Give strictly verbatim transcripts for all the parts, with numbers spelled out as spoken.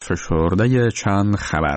فشرده چند خبر.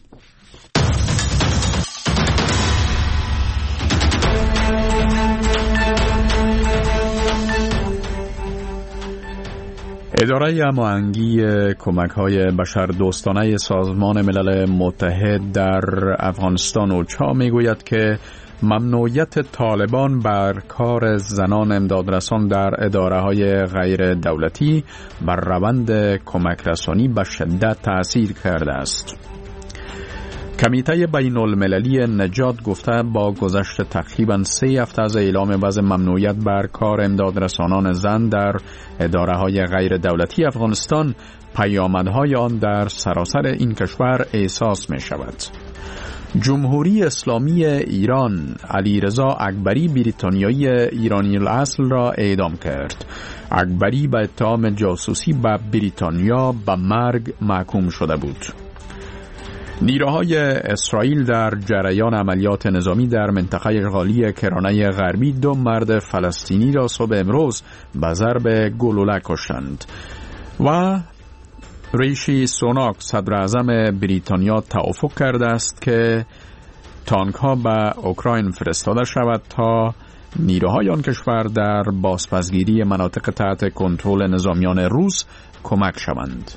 اداره هماهنگی کمک‌های بشردوستانه سازمان ملل متحد در افغانستان اوچا میگوید که ممنوعیت طالبان بر کار زنان امدادرسان در اداره‌های غیر دولتی بر روند کمک رسانی به شدت تأثیر کرده است. کمیته بین المللی نجات گفته با گذشت تقریباً سه هفته از اعلام وضع ممنوعیت بر کار امدادرسانان زن در اداره‌های غیر دولتی افغانستان، پیامدهای آن در سراسر این کشور احساس می شود. جمهوری اسلامی ایران علیرضا اکبری بریتانیایی ایرانی الاصل را اعدام کرد. اکبری به اتهام جاسوسی به بریتانیا به مرگ محکوم شده بود. نیروهای اسرائیل در جریان عملیات نظامی در منطقه اشغالی کرانه غربی دو مرد فلسطینی را صبح امروز به ضرب گلوله کشتند و ریشی سوناک صدر اعظم بریتانیا توافق کرده است که تانک ها به اوکراین فرستاده شود تا نیروهای آن کشور در بازپسگیری مناطق تحت کنترل نظامیان روس کمک شوند.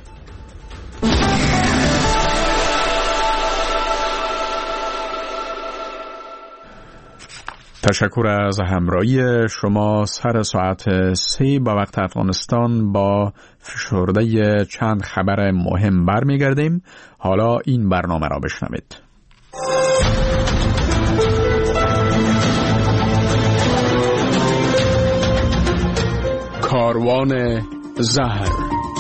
تشکر از همراهی شما. سر ساعت سه به وقت افغانستان با فشرده چند خبر مهم برمیگردیم. حالا این برنامه را بشنوید. کاروان زهر.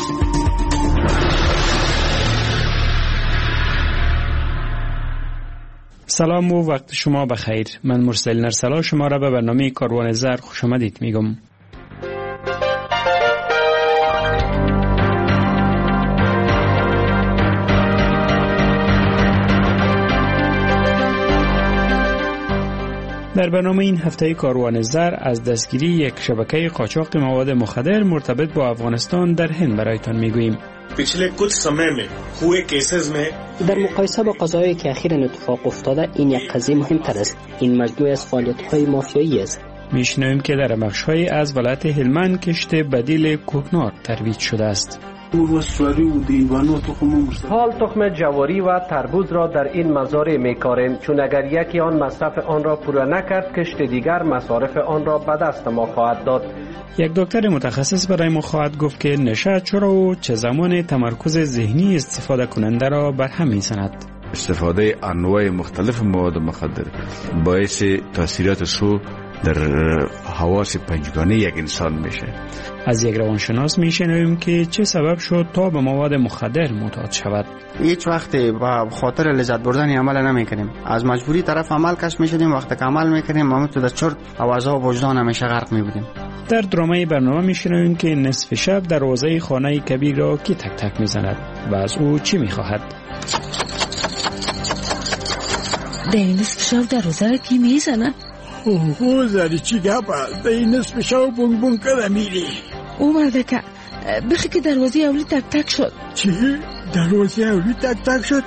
سلام و وقت شما بخیر. من مرسل نرسلا شما را به برنامه کاروان زهر خوش آمدید میگم. در برنامه این هفته کاروان زهر از دستگیری یک شبکه قاچاق مواد مخدر مرتبط با افغانستان در هند برایتان میگوییم. در مقایسه با قضایایی که اخیراً اتفاق افتاده این یک قضیه مهمتر است. این مجموعه از فعالیت‌های مافیایی است. میشنویم که در بخش‌های از ولایت هلمند کشت بدیل کوکنار ترویج شده است. حال تخم جواری و تربوز را در این مزارع میکاریم، چون اگر یکی آن مصرف آن را پورا نکرد کشت دیگر مصارف آن را به دست ما خواهد داد. یک دکتر متخصص برای ما خواهد گفت که نشه چرا و چه زمان تمرکز ذهنی استفاده کننده را برهم می‌زند. استفاده انواع مختلف مواد مخدر باعث تاثیرات سو در حواس پنجگانه یک انسان میشه. از یک روانشناس میشنویم که چه سبب شد تا به مواد مخدر معتاد شود. هیچ وقت به خاطر لذت بردن عمل نمیکنیم، از مجبوری طرف عمل کش میشدیم. وقتی که عمل میکنیم ما تو در چرت و عذاب وجدان همیشه غرق میبودیم. در درامه برنامه میشنویم که نصف شب دروازه خانه کبیر را کی تک تک میزند و از او چی میخواهد. در این نصف شب دروازه را کی میزند؟ اوه زری چی گپ است؟ در این نصف شب بونگ بونگ کده میری؟ او مرده که بخی که دروازه اولی تک تک شد. چی؟ دروازه اولی تک تک شد؟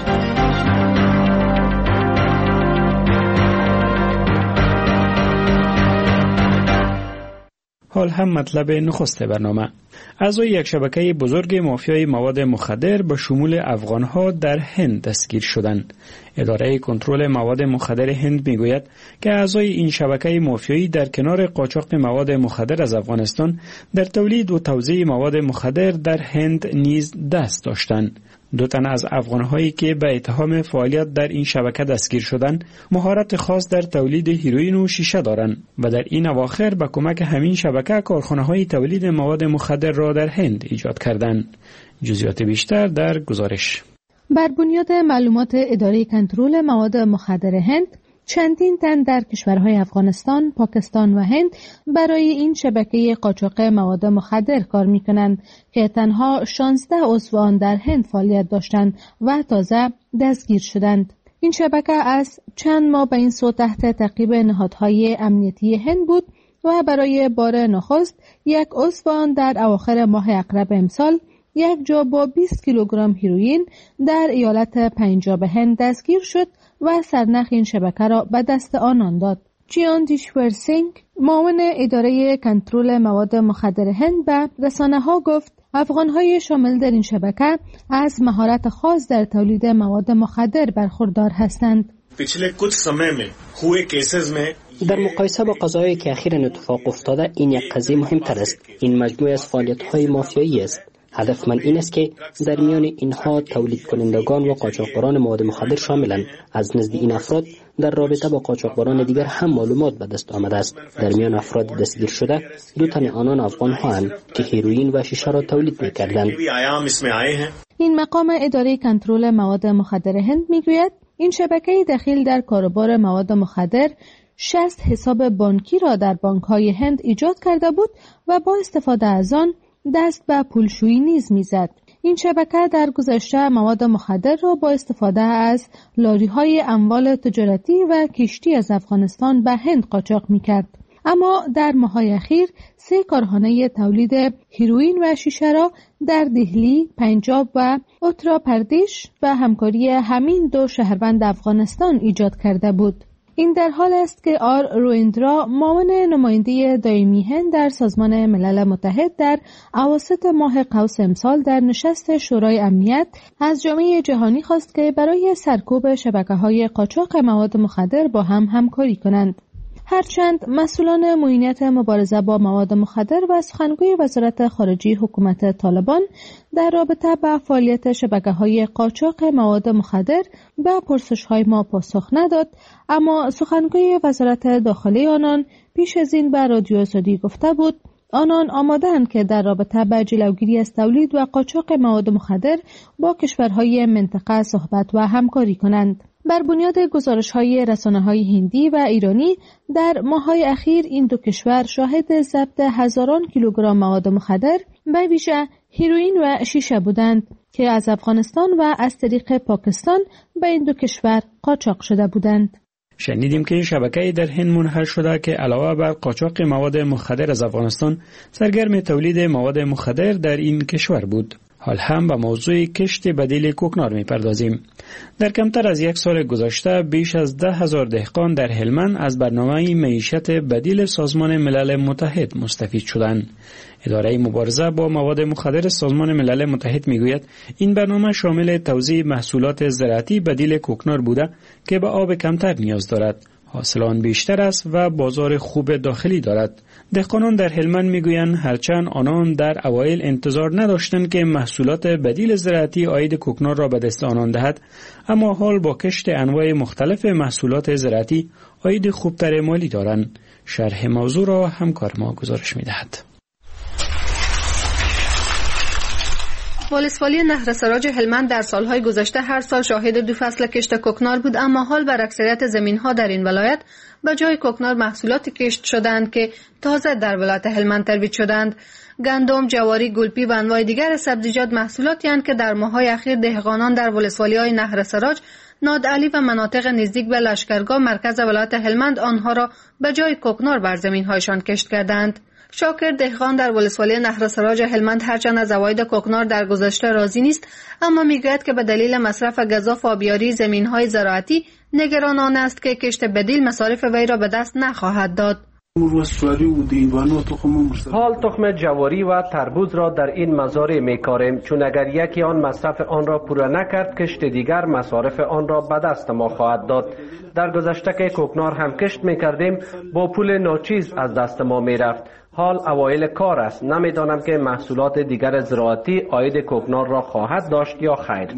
حال هم مطلب نخست برنامه. اعضای یک شبکه بزرگ مافیای مواد مخدر به شمول افغانها در هند دستگیر شدند. اداره کنترل مواد مخدر هند میگوید که اعضای این شبکه مافیایی در کنار قاچاق مواد مخدر از افغانستان در تولید و توزیع مواد مخدر در هند نیز دست داشتند. دو تن از افغانهایی که به اتهام فعالیت در این شبکه دستگیر شدند مهارت خاص در تولید هیروئین و شیشه دارند و در این اواخر به کمک همین شبکه کارخانه‌های تولید مواد مخدر را در هند ایجاد کردند. جزئیات بیشتر در گزارش. بر بنیاد معلومات اداره کنترل مواد مخدر هند، چندین تن در کشورهای افغانستان، پاکستان و هند برای این شبکه قاچاق مواد مخدر کار می‌کنند که تنها شانزده عضو آن در هند فعالیت داشتند و تازه دستگیر شدند. این شبکه از چند ماه به این سو تحت تعقیب نهادهای امنیتی هند بود و برای بار نخست یک عضو آن در اواخر ماه اکتبر امسال یک جا با بیست کیلوگرم هیروئین در ایالت پنجاب هند دستگیر شد و سرنخ این شبکه را به دست آنان داد. جیان دیشور سینگ، معاون اداره کنترل مواد مخدر هند، به رسانه‌ها گفت افغان‌های شامل در این شبکه از مهارت خاص در تولید مواد مخدر برخوردار هستند. در مقایسه با قضایایی که اخیراً اتفاق افتاده، این یک قضیه مهمتر است. این مجموعه از فعالیت‌های مافیایی است. هدف من این است که در میان اینها تولید کنندگان و قاچاقبران مواد مخدر شاملند. از نزد این افراد در رابطه با قاچاقبران دیگر هم معلومات به دست آمده است. در میان افراد دستگیر شده دو تن آنان افغان هستند که هیروئین و شیشه را تولید می‌کردند. این مقام اداره کنترل مواد مخدر هند میگوید این شبکه دخیل در کاروبار مواد مخدر شصت حساب بانکی را در بانک‌های هند ایجاد کرده بود و با استفاده از آن دست به پولشویی نیز میزد. این شبکه در گذشته مواد مخدر را با استفاده از لاری‌های اموال تجارتی و کشتی از افغانستان به هند قاچاق میکرد. اما در ماه‌های اخیر سه کارخانه تولید هیروئین و شیشه را در دهلی، پنجاب و اتر پردیش و همکاری همین دو شهروند افغانستان ایجاد کرده بود. این در حال است که آر رویندرا، معاون نماینده دائمی هند در سازمان ملل متحد، در اواسط ماه قوس امسال در نشست شورای امنیت از جامعه جهانی خواست که برای سرکوب شبکه‌های قاچاق مواد مخدر با هم همکاری کنند. هرچند مسئولان معینیت مبارزه با مواد مخدر و سخنگوی وزارت خارجه حکومت طالبان در رابطه با فعالیت شبکه‌های قاچاق مواد مخدر به پرسش‌های ما پاسخ نداد، اما سخنگوی وزارت داخلی آنان پیش از این به رادیو آزادی گفته بود آنان آماده‌اند که در رابطه با جلوگیری از تولید و قاچاق مواد مخدر با کشورهای منطقه صحبت و همکاری کنند. بر بنیاد گزارش‌های رسانه‌های هندی و ایرانی در ماه‌های اخیر این دو کشور شاهد ضبط هزاران کیلوگرم مواد مخدر به ویژه هیروئین و شیشه بودند که از افغانستان و از طریق پاکستان به این دو کشور قاچاق شده بودند. شنیدیم که این شبکه در هند منحل شده که علاوه بر قاچاق مواد مخدر از افغانستان سرگرم تولید مواد مخدر در این کشور بود. حال هم به موضوع کشت بدیل کوکنار می پردازیم. در کمتر از یک سال گذشته بیش از ده هزار دهقان در هلمند از برنامه معیشت بدیل سازمان ملل متحد مستفید شدند. اداره مبارزه با مواد مخدر سازمان ملل متحد می گوید این برنامه شامل توزیع محصولات زراعتی بدیل کوکنار بوده که به آب کمتر نیاز دارد، حاصل آن بیشتر است و بازار خوب داخلی دارد. دهقانان در هلمند میگویند هرچند آنان در اوایل انتظار نداشتند که محصولات بدیل زراعتی عاید کوکنار را به دست آنان دهد، اما حال با کشت انواع مختلف محصولات زراعتی عاید خوبتر مالی دارند. شرح موضوع را همکار ما گزارش می‌دهد. ولسوالی نهر سراج هلمند در سالهای گذشته هر سال شاهد دو فصل کشت کوکنار بود، اما حال بر اکثریت زمین‌ها در این ولایت به جای کوکنار محصولات کشت شدند که تازه در ولایت هلمند ترویج شدند. گندم، جواری، گلپی و انواع دیگر سبزیجات محصولاتی هستند که در ماه‌های اخیر دهقانان در ولسوالی‌های نهر سراج، نادعلی و مناطق نزدیک به لشکرگاه مرکز ولایت هلمند آنها را به جای کوکنار بر زمین‌هایشان کشت کردند. شاکر دهقان در ولسوالی نهر سراج هلمند هرچند از عواید کوکنار در گذشته راضی نیست، اما میگوید که به دلیل مصرف گزاف آبیاری زمین‌های زراعتی نگران آن است که کشت بدیل مصارف وی را به دست نخواهد داد. حال تخم جواری و تربوز را در این مزارع میکاریم، چون اگر یکی آن مصرف آن را پورا نکرد کشت دیگر مصارف آن را به دست ما خواهد داد. در گذشته که کوکنار هم کشت میکردیم با پول ناچیز از دست ما میرفت. حال اوایل کار است، نمیدانم که محصولات دیگر زراعتی عاید کوکنار را خواهد داشت یا خیر.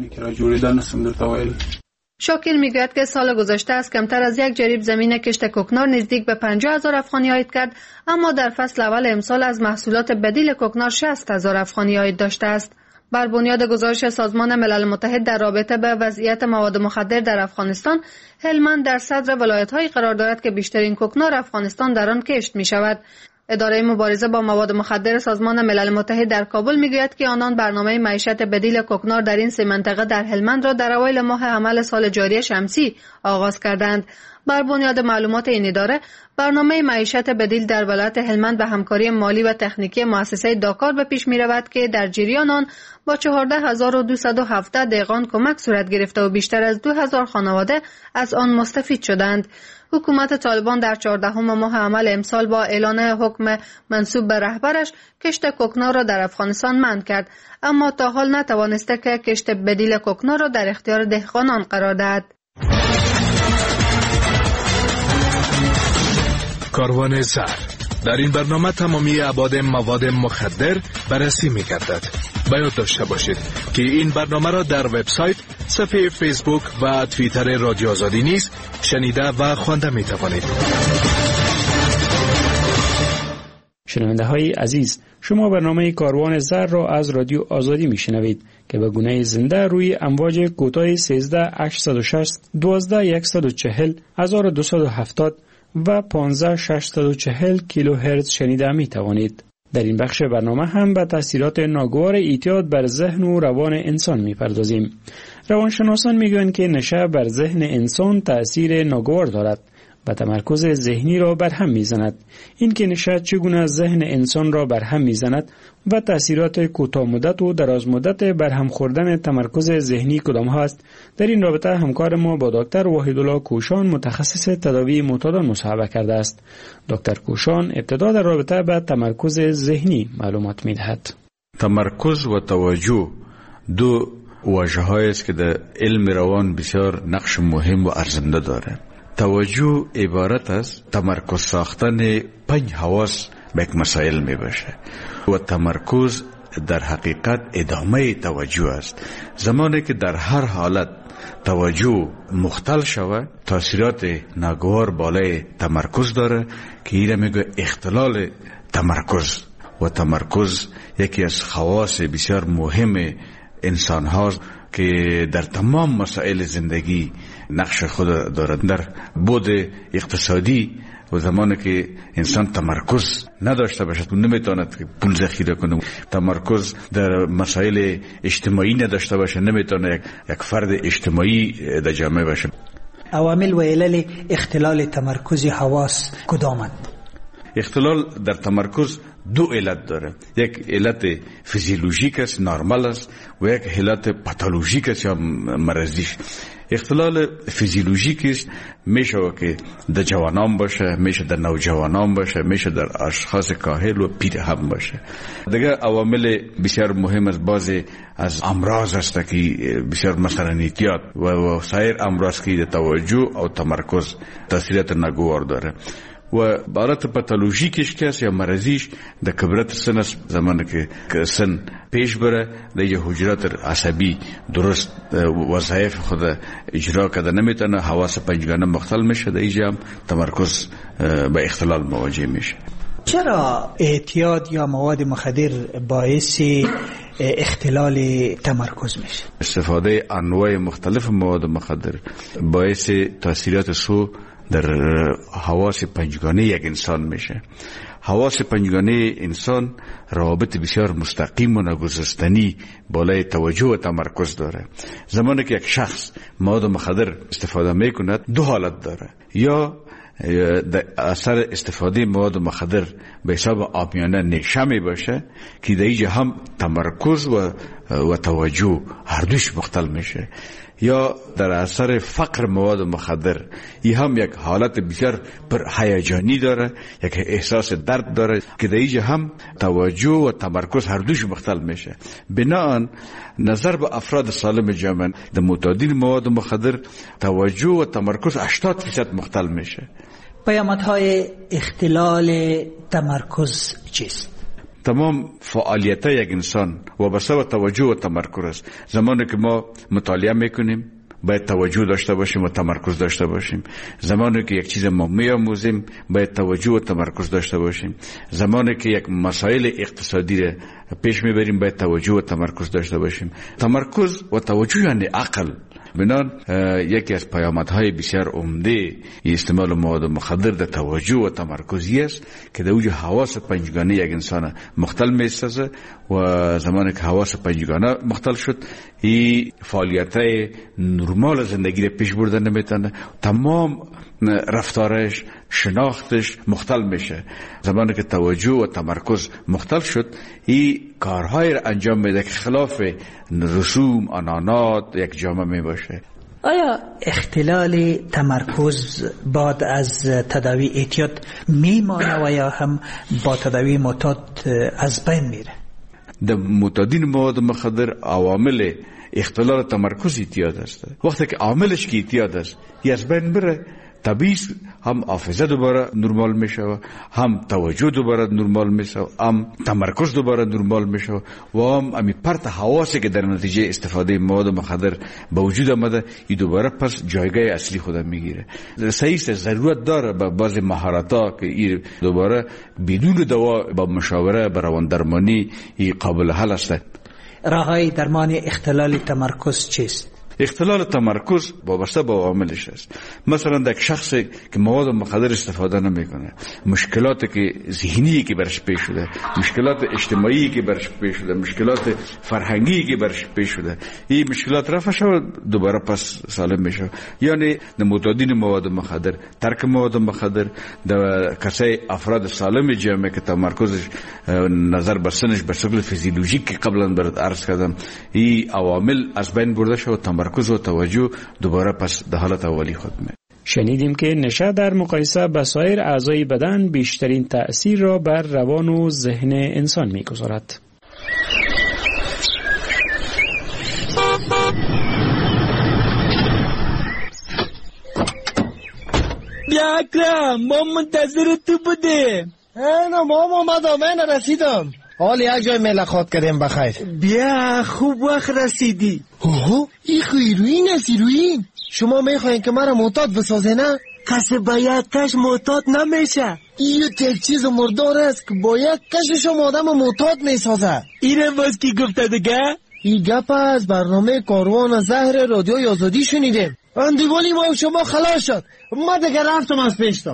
شاکر میگوید که سال گذشته از کمتر از یک جریب زمین کشت کوکنار نزدیک به پنجاه هزار افغانی عاید کرد، اما در فصل اول امسال از محصولات بدیل کوکنار شصت هزار افغانی عاید داشته است. بر بنیاد گزارش سازمان ملل متحد در رابطه به وضعیت مواد مخدر در افغانستان، هلمند در صدر ولایت‌هایی قرار دارد که بیشترین کوکنار افغانستان در آن کشت می‌شود. اداره مبارزه با مواد مخدر سازمان ملل متحد در کابل میگوید که آنان برنامه معیشت بدیل کوکنار در این سه منطقه در هلمند را در اوایل ماه حمل سال جاری شمسی آغاز کردند. بر بنیاد معلومات این اداره، برنامه معیشت بدیل در ولایت هلمند به همکاری مالی و تکنیکی مؤسسه داکار به پیش می رود که در جریان آن با چهارده هزار و دویست و هفتاد دهقان کمک صورت گرفته و بیشتر از دو هزار خانواده از آن مستفید شدند. حکومت طالبان در چهاردهم ماه عمل امسال با اعلان حکم منسوب به رهبرش کشت کوکنار را در افغانستان منع کرد، اما تا حال نتوانسته که کشت بدیل کوکنار را در اختیار دهقانان قرار دهد. کاروان زر. در این برنامه تمامی ابعاد مواد مخدر بررسی می گردد. باید داشته باشید که این برنامه را در وبسایت، صفحه فیسبوک و توییتر رادیو آزادی نیز شنیده و خوانده می توانید. شنونده های عزیز، شما برنامه کاروان زر را از رادیو آزادی می شنوید که به گونه زنده روی امواج کوتاه سیزده هشتصد و شصت دوازده صد و چهل هزار و دویست و هفتاد و پانزده ششصد و چهل کیلوهرتز شنیده می توانید. در این بخش برنامه هم به تاثیرات ناگوار اعتیاد بر ذهن و روان انسان می پردازیم. روانشناسان می گویند که نشه بر ذهن انسان تأثیر ناگوار دارد و تمرکز ذهنی را برهم می زند. این که نشه چگونه ذهن انسان را برهم می زند و تأثیرات کوتاه مدت و دراز مدت برهم خوردن تمرکز ذهنی کدام هست، در این رابطه همکار ما با دکتر وحیدالله کوشان متخصص تداوی معتادان مصاحبه کرده است. دکتر کوشان ابتدا در رابطه با تمرکز ذهنی معلومات می دهد. تمرکز و توجه دو واژه‌هایی است که در علم روان بسیار نقش مهم و ارزنده داره. توجه عبارت است تمرکز ساختن پنج حواس به یک مسائل می باشه و تمرکز در حقیقت ادامه توجه است. زمانی که در هر حالت توجه مختل شود، تاثیرات ناگوار بالای تمرکز داره که ایره میگه اختلال تمرکز. و تمرکز یکی از خواص بسیار مهم انسان هاست که در تمام مسائل زندگی نقش خود دارد. در بود اقتصادی و زمانی که انسان تمرکز نداشته باشد نمیتواند که پول ذخیره کنه، تمرکز در مسائل اجتماعی نداشته باشه نمیتونه یک, یک فرد اجتماعی در جامعه باشه. عوامل و علل اختلال تمرکز حواس کدامند؟ اختلال در تمرکز دو علت داره. یک علت فیزیولوژیک است، نرمال است، و یک علت پاتولوژیک است یا مرضیش. اختلال فیزیولوژیک است میشه که در جوانان باشه، میشه در نوجوانان باشه، میشه در اشخاص کاهل و پیر هم باشه. دیگه عوامل بسیار مهم از بعضی از امراض است که بسیار مثلا اعتیاد و سایر امراض که توجه او تمرکز تاثیرات ناگوار داره. و حالت پاتولوژیکش که است یا مرضیش در کبرت سن است. زمانی که سن پیش بره دیگه حجرات عصبی درست وظایف خود اجرا کرده نمیتونه، حواس پنجگانه مختل میشه، دیگه هم تمرکز به اختلال مواجه میشه. چرا اعتیاد یا مواد مخدر باعث اختلال تمرکز میشه؟ استفاده انواع مختلف مواد مخدر باعث تاثیرات سو در حواس پنجگانه یک انسان میشه. حواس پنجگانه انسان روابط بسیار مستقیم و ناگسستنی بالای توجه و تمرکز داره. زمانی که یک شخص مواد مخدر استفاده میکند دو حالت داره، یا در اثر استفاده مواد مخدر به حساب عامیانه نشه می باشه که در اینجا هم تمرکز و, و توجه هر دوش مختل میشه، یا در اثر فقر مواد مخدر این هم یک حالت بسیار پر هیجانی داره، یک احساس درد داره که در اینجا هم توجه و تمرکز هر دوش مختل میشه. بناهن نظر به افراد سالم جامعه در معتادین مواد مخدر توجه و تمرکز هشتاد درصد مختل میشه. پیامدهای اختلال تمرکز چیست؟ تمام فعالیت یک انسان وابسته به توجه و تمرکز است. زمانی که ما مطالعه میکنیم باید توجه داشته باشیم و تمرکز داشته باشیم. زمانی که یک چیز ما میآموزیم باید توجه و تمرکز داشته باشیم. زمانی که یک مسائل اقتصادی را پیش میبریم باید توجه و تمرکز داشته باشیم. تمرکز و توجه یعنی عقل، بنان یکی از پیامدهای بسیار عمده استعمال مواد مخدر در توجه و تمرکزی است که در اوج حواس پنجگانه یک انسان مختل می‌سازه و زمانی که حواس پنجگانه مختل شد این فعالیت‌های نرمال زندگی را پیش بردن نمیتونه، تمام رفتارش شناختش مختل میشه. زمانی که توجه و تمرکز مختل شد این کارهای را انجام میده که خلاف رسوم آنانات یک جامعه می باشه. آیا اختلال تمرکز بعد از تداوی اعتیاد میمانه و یا هم با تداوی معتاد از بین میره؟ در معتادین مواد مخدر عوامل اختلال تمرکز اعتیاد است. وقتی که عاملش که اعتیاد است یه از بین بره، طبیعی هم حافظه دوباره نرمال میشه، هم توجه دوباره نرمال میشه، هم تمرکز دوباره نرمال میشه و هم امی پرت حواسی که در نتیجه استفاده مواد مخدر به وجود آمده این دوباره پس جایگاه اصلی خودم میگیره. صحیح است، ضرورت داره به بعضی مهارت‌ها که این دوباره بدون دوا با مشاوره به روان درمانی این قابل حل است. راههای درمان اختلال تمرکز چیست؟ اختلال تمرکز وابسته به عواملش است. مثلا در شخصی که مواد مخدر استفاده نمیکنه، مشکلاتی که ذهنی که برش پیش شده، مشکلات اجتماعی که برش پیش شده، مشکلات فرهنگی که برش پیش شده، این مشکلات رفع شود دوباره پس سالم میشه. یعنی در معتادین مواد مخدر ترک مواد مخدر، در کسای افراد سالم جامعه که تمرکزش نظر به سنش به شکل فیزیولوژیک که قبلا برات عرض کردم این عوامل از بین برده شد، تمرکز و توجه دوباره پس در حالت اولی خود می. شنیدیم که نشه در مقایسه با سایر اعضای بدن بیشترین تأثیر را بر روان و ذهن انسان می‌گذارد. بیا اکرم، ما منتظر تو بودیم. اینا ما اومدم، من رسیدم. حال یک جای ملاقات کردیم بخیر. بیا خوب وقت رسیدی. اوه این خیروین است. ایروین شما میخواین که مرا معتاد بسازه نه؟ کسی با یک کش معتاد نمیشه. این یک چیز مردار است که با یک کش شما آدم معتاد میسازه. اینه باز کی گفته دیگه؟ این گپ از برنامه کاروان زهر رادیوی آزادی شنیدیم. اندیوالی ما شما خلاص شد. ما دیگه رفتم از پیشتم.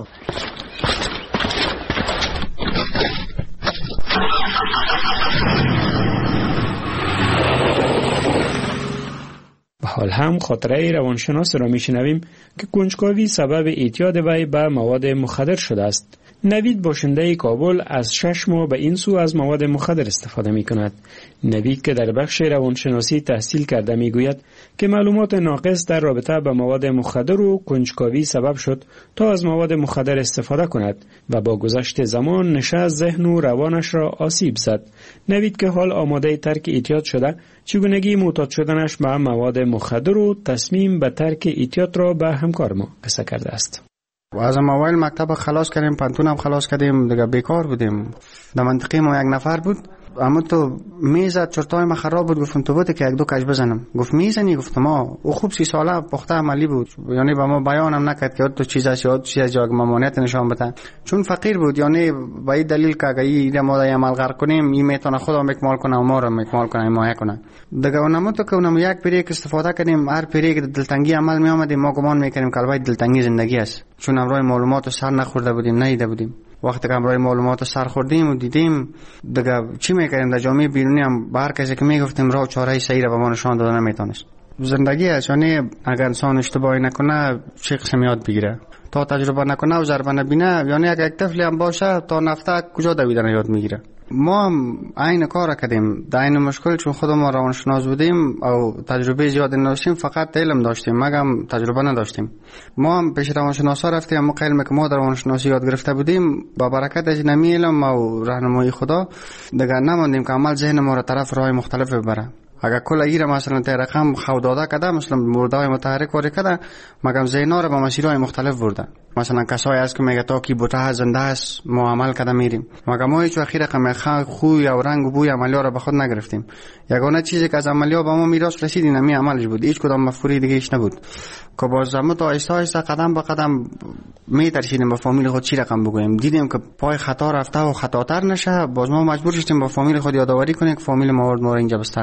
به حال هم خاطره روانشناس را میشنویم که کنجکاوی سبب اعتیاد وی به مواد مخدر شده است. نوید باشنده کابل از شش ماه به این سو از مواد مخدر استفاده می کند. نوید که در بخش روانشناسی تحصیل کرده می گوید که معلومات ناقص در رابطه با مواد مخدر و کنجکاوی سبب شد تا از مواد مخدر استفاده کند و با گذشت زمان نشه ذهن و روانش را آسیب زد. نوید که حال آماده ترک اعتیاد شده، چگونگی معتاد شدنش به مواد مخدر و تصمیم به ترک اعتیاد را به همکار ما قصه کرده است. و از موبایل مکتب خلاص کردیم، پانتون هم خلاص کردیم، دیگه بیکار بودیم. در منطقه ما یک نفر بود، اما تو میزد چرتای ما خراب بود، گفتم تو بوده که یک دو کش بزنم. گفت میزنی؟ گفتم ما. او خوب سی ساله پخته عملی بود، یعنی با ما بیانم نکرد که تو چیزا شد چیزا جا ممانعت نشان بده، چون فقیر بود. یعنی با این دلیل که اگه این ما دا عمل غر کنیم این میتونه خودم مکمل کنه و ما رو مکمل کنه، حمایت کنه. دیگه اونم تو که اونم یک پیریک استفاده کردیم، هر پیریک دلتنگی عمل می آمدیم، ما گمان میکردیم که البته دلتنگی زندگی است، چون امروز معلومات سر نخورده بودیم، ندیده بودیم. وقتی که امروز معلومات سر خوردیم و دیدیم دیگه چی میکردیم؟ در جامعه بیرونی هم بر کسی که میگفتیم راه چاره صحیح رو به ما نشان دادن نمیتونست. زندگی است، یعنی اگر انسان اشتباهی نکنه چه قسم یاد بگیره، تا تجربه نکنه و ضربه نبینه، یعنی اگر یک طفلی هم باشه تا نفته کجا دویدن یاد میگیره. ما هم عین کار کردیم، در این مشکل چون خودمون روانشناس بودیم او تجربه زیاد نداشتیم، فقط علم داشتیم مگم تجربه نداشتیم. ما هم پیش روانشناسا رفتیم، ما علمی که ما در روانشناسی یاد گرفته بودیم با برکت از نمی علم و راهنمایی خدا دیگه نماندیم که عمل ذهن ما را طرف راه مختلف ببره. اگر کل ایره مثلا تا رقم خو داده کده، مثلا مردای متحرک وری کده، مگم ذهنا رو به مسیرهای مختلف برده. مثلا کسایی است که میگه تا کی بوته زنده است ما عمل کده میریم، مگم ما هیچ وقت رقم خو خوی او رنگ و بوی عملیا رو به خود نگرفتیم. یگانه چیزی که از عملیا به ما میراث رسید این می عملش بود، هیچ کدام مفهومی دیگه ایش نبود. که باز ما تا آهسته آهسته قدم به قدم میترسیدیم به فامیل خود چی رقم بگوییم. دیدیم که پای خطا رفته و خطاتر نشه، باز ما مجبور شدیم با فامیل خود یادآوری کنیم که فامیل ما ما رو اینجا بستر کرد.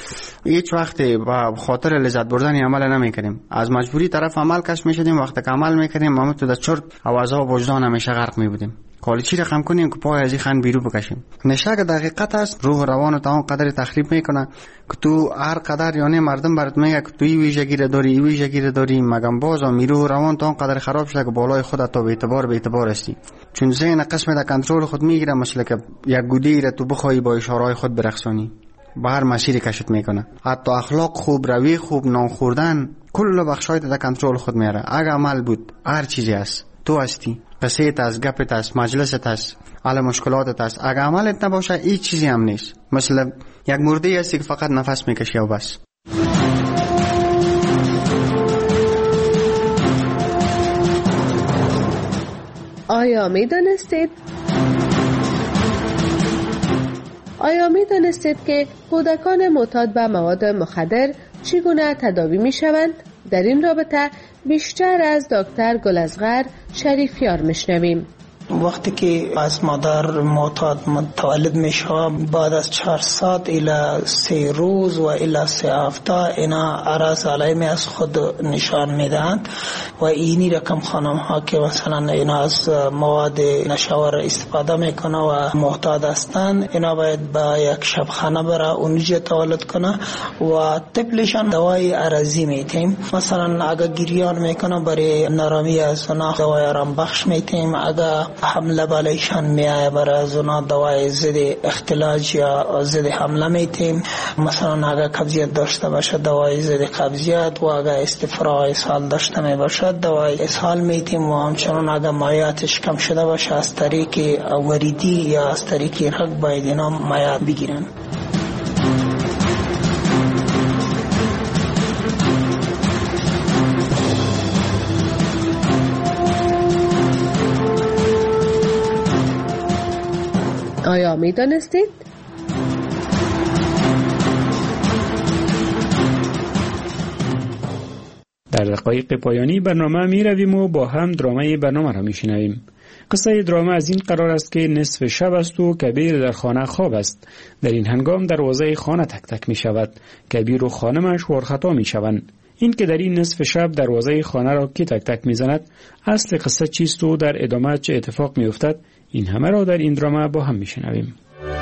هیچ وقت با خاطر لذت بردن عمل نمیکنیم، از مجبوری طرف عمل کش میشدیم. وقتی که عمل میکنیم ما تو در چرت اوازا و وجدان همیشه غرق میبودیم. کالی چی رقم کنیم که پای از این خن بیرون بکشیم. نشه که دقیقت است، روح و روان تا اون قدر تخریب میکنه که تو هر قدر یعنی مردم برات میگه که تو این ویژگی را داری، این ویژگی را داری، مگم باز و روح و روان تا اون قدر خراب شده که بالای خودت تا به اعتبار به اعتبار هستی. چون ذهن قسم در کنترل خود میگیره، مثل که یک گودی را تو بخوای با اشارهای خود برقصانی، به هر مسیری کشت میکنه. حتی اخلاق خوب، روی خوب، نان خوردن، کل بخشای در کنترل خود میاره. اگه عمل بود هر چیزی است، تو هستی، قصیت است، گپت است، مجلست است، حل مشکلاتت است. اگه عملت نباشه هیچ چیزی هم نیست. مثلا یک مرده هستی که فقط نفس میکشی و بس. آیا می دانستید؟ آیا می دانستید که کودکان معتاد به مواد مخدر چگونه تداوی می شوند؟ در این رابطه بیشتر از دکتر گلازغر شریفیار میشنویم. وقتی که از مادر معتاد متولد میشه، بعد از چهار ساعت الی سه روز و الی سه هفته اینا عرض علائم از خود نشان میدهند و اینی رقم خانم ها که مثلا اینا از مواد نشاور استفاده میکنه و معتاد هستند، اینا باید با یک شبخانه بره اونجا تولد کنه و طفلشان دوای عرضی میتیم. مثلا اگه گریان میکنه برای نرمی از اونا دوای آرام بخش میتیم. اگه حمله بالایشان میایه برای از اونا دوای ضد اختلاج یا ضد حمله میتیم. مثلا اگه قبضیت داشته باشه دوای ضد قبضیت و اگه استفراغ اسهال داشته می باشه دوای اسهال میتیم و همچنان اگه مایعاتش کم شده باشه از طریق وریدی یا از طریق رگ باید اینا مایعات بگیرن. آیا می دانستید؟ در دقایق پایانی برنامه می رویم و با هم درامه برنامه را می شنویم. قصه درامه از این قرار است که نصف شب است و کبیر در خانه خواب است. در این هنگام دروازه خانه تک تک می شود. کبیر و خانمش ورخطا می شوند. این که در این نصف شب دروازه خانه را کی تک تک می زند، اصل قصه چیست و در ادامه چه اتفاق می افتد، این همه را در این درامه با هم می شنویم.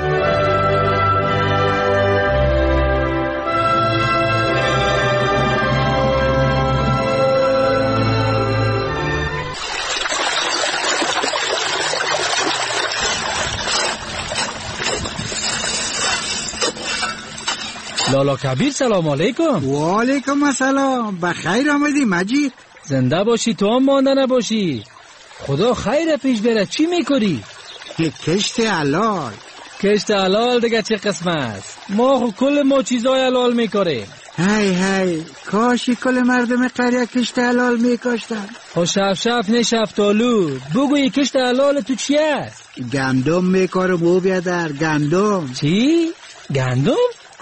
لالا کبیر سلام علیکم. و علیکم السلام. بخیر آمدی مجید. زنده باشی تو هم مانده نباشی. خدا خیر پیش بره. چی میکنی؟ کشت حلال. کشت حلال دیگه چه قسم است؟ ما خو کل ما چیزای حلال میکنیم. هی هی کاشی کل مردم قریه کشت حلال میکاشتن. خو شف شف نه شفتالو بگوی کشت حلال تو چی است؟ گندم میکارم او بیادر. گندم. چی؟ گندم؟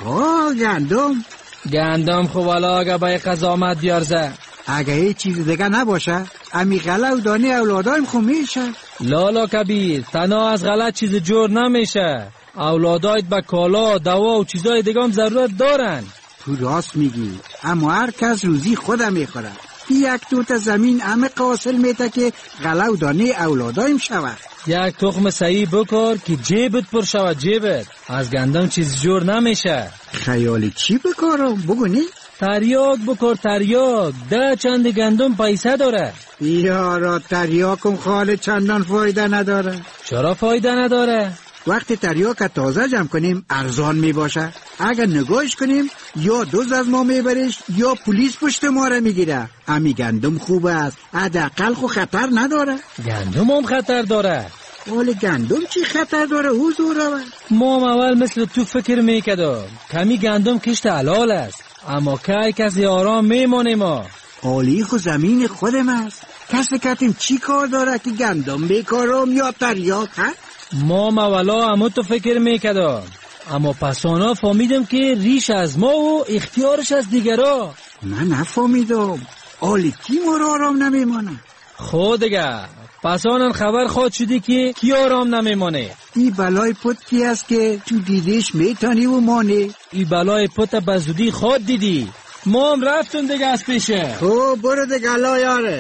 آه گندم. گندم خو والا اگه بای قضامت بیارزه. اگه هیچ چیز دیگه نباشه امی غله و دانه اولادایم خو میشه. لالا کبیر تنها از غلط چیز جور نمیشه. اولادایت به کالا دوا و چیزای دیگه هم ضرورت دارن. تو راست میگی، اما هر کس روزی خودم میخوره. یک توت زمین همه قاصل میته که غله و دانه اولادایم شود. یک تخم صحیح بکار که جیبت پر شود. جیبت از گندم چیز جور نمیشه. خیالی چی بکارم بگو نی؟ تریاک بکار. تریاک ده چند گندم پیسه داره. یارا تریاکم خاله چندان فایده نداره. چرا فایده نداره؟ وقتی تریاک تازه جمع کنیم ارزان می باشه. اگر نگاهش کنیم یا دزد از ما میبرش یا پلیس پشت ما را میگیره. امی گندم خوب است، حداقل خو خطر نداره. گندم هم خطر داره. ولی گندم چی خطر داره حضور؟ ما اول مثل تو فکر میکردم کمی گندم کشت حلال است، اما که کسی آرام میمونه. ما اولی خو زمین خودم است. کسی کتیم چی کار داره که گندم بیکارم یا تریاک هست؟ ما مولا همون تو فکر میکردم، اما پسانا فهمیدم که ریش از ما و اختیارش از دیگرا. من نفهمیدم. اولی کی ما را آرام نمیمانه؟ خود دیگه پس آنان خبر خواد شدی که کی آرام نمیمانه. ای بلای پت کی است که تو دیدیش میتانی و مانه؟ ای بلای پت بزودی خواد دیدی. ما هم رفتون دیگه از پیشه. تو برو دیگه الله یارت.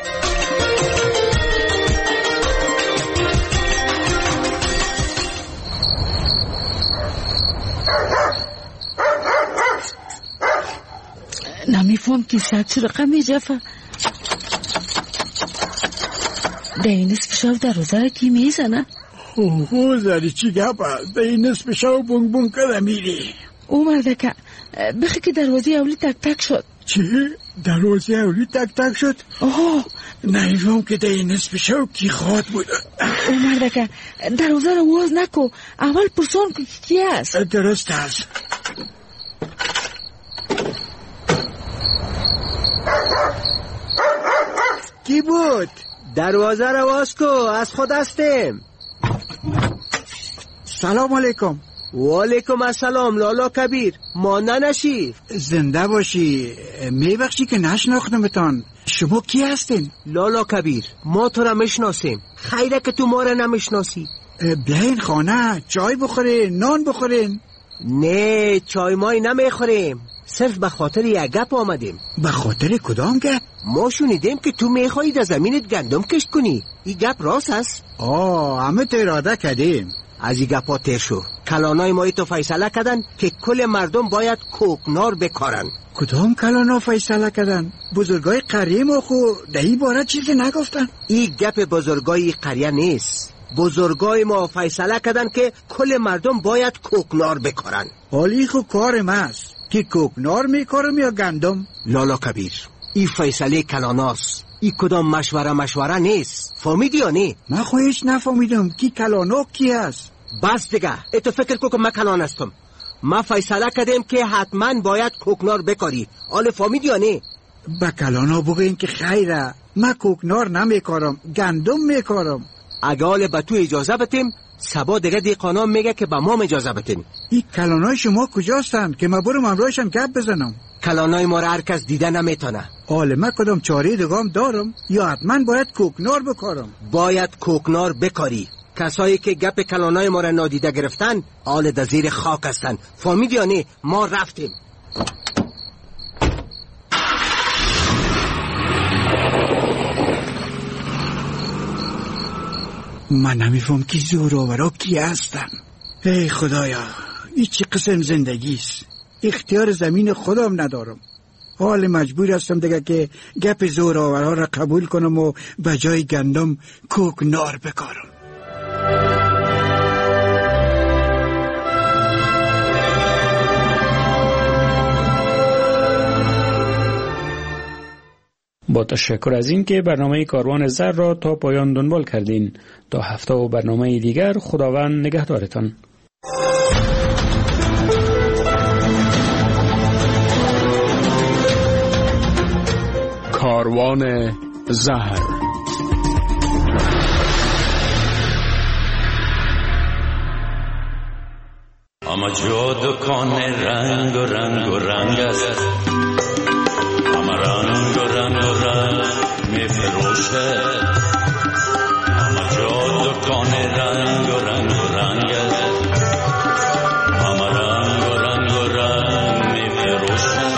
نمیفهم که ساعت چه رقمی جفا ده این نصف شب در روزه را کی میزنه؟ اوه زاری چی گپه ده این نصف شب بونگ بونگ کده میری. او مردکه بخی که دروازه اولی تک تک شد. چی؟ دروازه اولی تک تک شد؟ آه نمیفهم که ده این نصف شب کی خواد بود. او مردکه دروازه را واز نکو، اول پرسون که کی است. درست است. کی بود؟ دروازه رو باز کو، از خود هستیم. سلام علیکم. و علیکم السلام لالا کبیر، ما ننشی. زنده باشی. میبخشی که نشناختمتان. شما کی هستین؟ لالا کبیر، ما تو را میشناسیم. خیره که تو ما را نمیشناسی. بیاین خانه چای بخورین، نان بخورین. نه چای مای نمیخوریم، صرف به خاطر یک گپ آمدیم. به خاطر کدام گپ؟ ما شنیدیم که تو میخوایی در زمینت گندم کشت کنی. این گپ راست است؟ آه همه تو اراده کردیم. از این گپا تیر شو. کلانای مایی تو فیصله کردن که کل مردم باید کوکنار بکارن. کدام کلانا فیصله کردن؟ بزرگای قریه ما خو دهی باره چیزی نگفتن. این گپ بزرگای قریه نیست. بزرگای ما فیصله کردن که کل مردم باید کوکنار بکارن. حالی خو کارم است که کوکنار میکارم یا گندم. لالا کبیر، این فیصله کلاناست. این کدام مشوره مشوره نیست. فهمیدی یا نه؟ من خو هیچ نفهمیدم کی کلانا کی است. بس دیگه اتو فکر کو که من کلان هستم. ما فیصله کردیم که حتما باید کوکنار بکاری. آله فهمیدی یا نه؟ با کلانا بگین که خیره، من کوکنار نمیکارم، گندم میکارم. اگه آله به تو اجازه بتیم، سبا دیگه دیقانا میگه که به ما اجازه بتین. این کلانای شما کجاستن که ما برم امرایشان گپ بزنم؟ کلانای ما را هر کس دیده نمیتونه. آله من کدام چاره دیگام دارم یا حتما باید کوکنار بکارم؟ باید کوکنار بکاری. کسایی که گپ کلانای ما را نادیده گرفتن آله در زیر خاک هستن. فهمیدی یا نه؟ ما رفتیم. من نمیفهم که زوراورا کی هستن. ای خدایا، این چی قسم زندگیست؟ اختیار زمین خودم ندارم. حال مجبور هستم دیگه که گپ زوراورا را قبول کنم و به جای گندم کوکنار بکارم. با تشکر از این که برنامه کاروان زر را تا پایان دنبال کردین. تا هفته و برنامه دیگر خداوند نگهدارتان. کاروان زر. اما جا دکان رنگ و رنگ و رنگ است، اما رنگ و رنگ و رنگ می فروشه. اما جا دکان رنگ و رنگ و رنگ است، اما رنگ و رنگ و رنگ می فروشه.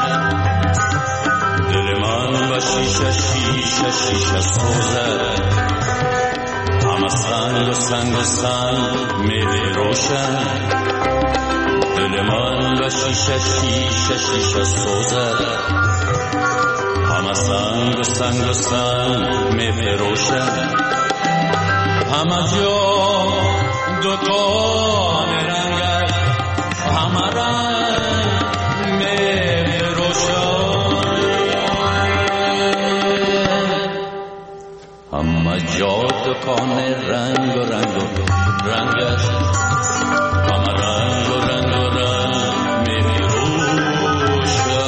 دل من با شیشه شیشه شیشه سوزه، اما سنگ و سنگ و سنگ می فروشه. دل من با شیشه شیشه شیشه سوزه، همه سنگ و سنگ و سنگ می فروشه. همه جا دکان رنگ است، همه رنگ می فروشه. همه جا دکان رنگ و رنگ و رنگ است، همه رنگ و رنگ و رنگ می فروشه.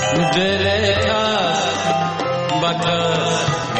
دل کس بکس